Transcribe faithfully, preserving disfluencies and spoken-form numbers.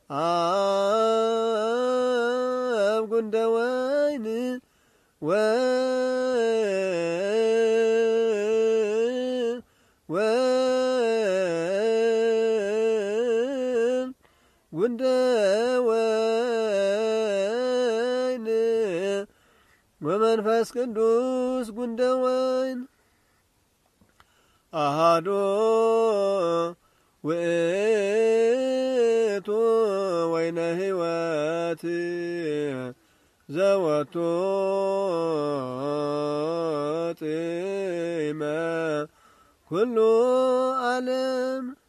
አብ ጉንደ ወይን ወይን ጉንደ ወይን ወመንፈስ ቅዱስ ጉንደ ወይን አሃዱ ውእቱ ወይነ ሕይወት ዘወቱ ጢመ ኩሉ ዓለም